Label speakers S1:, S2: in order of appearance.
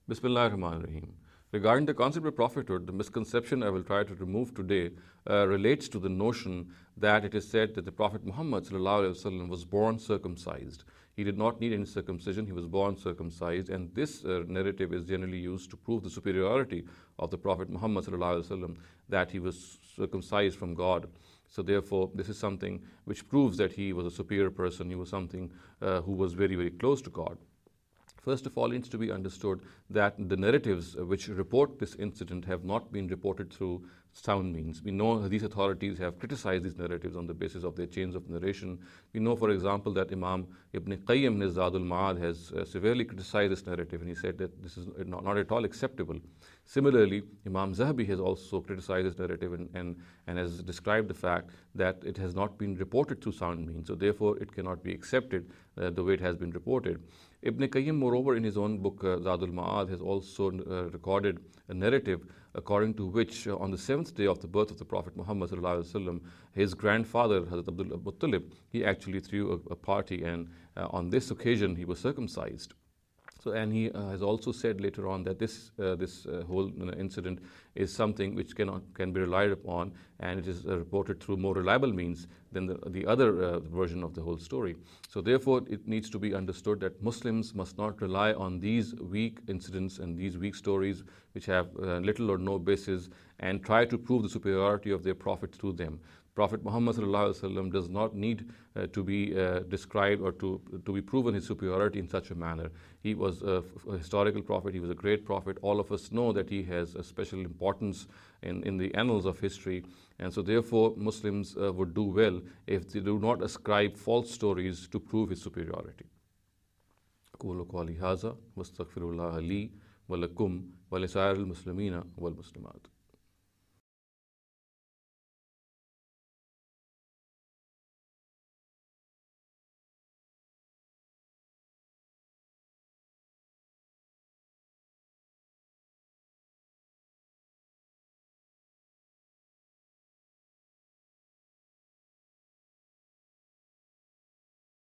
S1: Bismillah ar-Rahman ar-Rahim. Regarding the concept of prophethood, the misconception I will try to remove today relates to the notion that it is said that the Prophet Muhammad ﷺ was born circumcised. He did not need any circumcision, he was born circumcised, and this narrative is generally used to prove the superiority of the Prophet Muhammad ﷺ, that he was circumcised from God. So therefore, this is something which proves that he was a superior person, he was something who was very, very close to God. First of all, it needs to be understood that the narratives which report this incident have not been reported through sound means. We know these authorities have criticized these narratives on the basis of their chains of narration. We know, for example, that Imam Ibn Qayyim in his Zadul Ma'ad has severely criticized this narrative, and he said that this is not at all acceptable. Similarly, Imam Zahabi has also criticized this narrative and has described the fact that it has not been reported through sound means, so therefore it cannot be accepted the way it has been reported. Ibn Qayyim, moreover, in his own book Zadul Ma'ad, has also recorded a narrative according to which on the 7th day of the birth of the Prophet Muhammad ﷺ, his grandfather, Hazrat Abdul Muttalib, he actually threw a party, and on this occasion he was circumcised. So, and he has also said later on that this whole incident is something which can be relied upon, and it is reported through more reliable means than the other version of the whole story. So therefore, it needs to be understood that Muslims must not rely on these weak incidents and these weak stories which have little or no basis and try to prove the superiority of their prophet through them. Prophet Muhammad ﷺ does not need to be described or to be proven his superiority in such a manner. He was a historical prophet, he was a great prophet. All of us know that he has a special importance in the annals of history, and so therefore Muslims would do well if they do not ascribe false stories to prove his superiority. أقول قولي هذا واستغفر الله لي ولكم ولسائر المسلمين والمسلمات.